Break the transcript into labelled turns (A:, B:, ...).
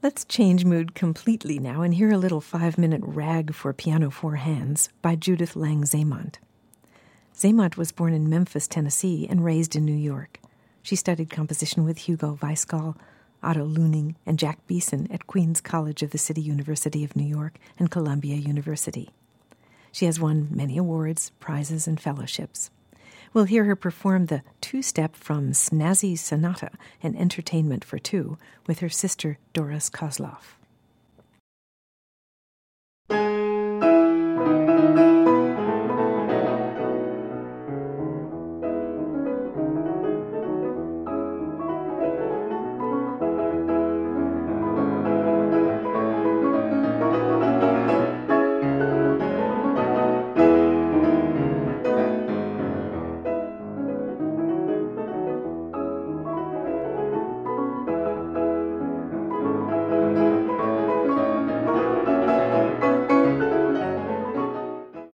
A: Let's change mood completely now and hear a little 5-minute rag for piano 4 hands by Judith Lang Zaymont. Zaymont was born in Memphis, Tennessee, and raised in New York. She studied composition with Hugo Weisgall, Otto Luning, and Jack Beeson at Queens College of the City University of New York and Columbia University. She has won many awards, prizes, and fellowships. We'll hear her perform the 2-step from Snazzy Sonata, an entertainment for 2, with her sister Doris Kozlov.